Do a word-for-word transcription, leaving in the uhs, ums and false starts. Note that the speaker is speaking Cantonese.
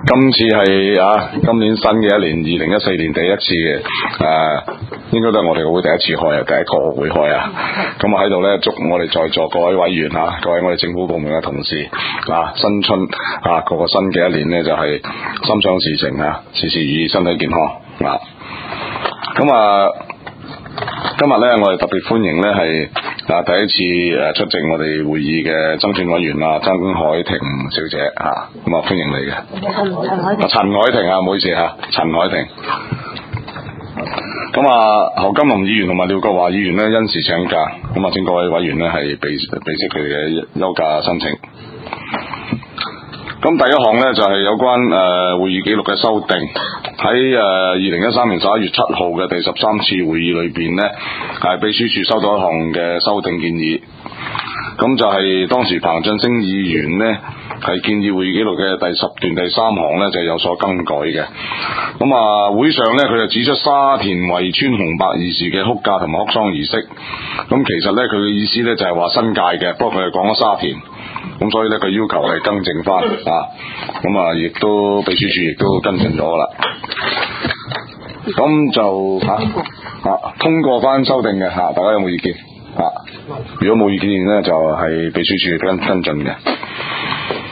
今次係啊，今年新嘅一年，二零一四年第一次嘅誒、啊，應該都係我哋個會第一次開啊，第一個會開啊。咁啊喺度咧，祝我哋在座各位委員啊，各位我哋政府部門嘅同事啊，新春啊，個個新嘅一年咧就係、是、心想事成啊，事事如意，身體健康啊。咁啊，今日咧我哋特別歡迎咧係啊第一次誒出席我哋會議嘅爭選委員啊，曾海婷小姐啊，咁啊歡迎你嘅。 陳海婷。 陳海婷啊，唔好意思嚇，陳海婷。咁啊，侯金林議員同埋廖國華議員呢，因事請假，咁啊請各位委員呢係備備悉佢哋嘅休假申請。咁第一項呢，就係、是、有關誒、呃、會議記錄嘅修訂，喺誒二零一三年十一月七號嘅第十三次會議裏邊呢，係秘書處收到一項嘅修訂建議，咁就係當時彭振聲議員呢，係建議會議記錄嘅第十段第三行呢，就有所更改嘅。咁啊會上呢，佢就指出沙田圍村紅白二事嘅哭嫁同埋哭喪儀式，咁其實呢，佢嘅意思呢，就係話新界嘅，不過佢係講咗沙田。咁所以咧，佢要求係更正翻啊，咁啊，亦都秘書處亦都跟進咗啦。咁就嚇啊，通過翻修訂嘅嚇，大家有冇意見啊？如果冇意見咧，就係秘書處跟跟進嘅。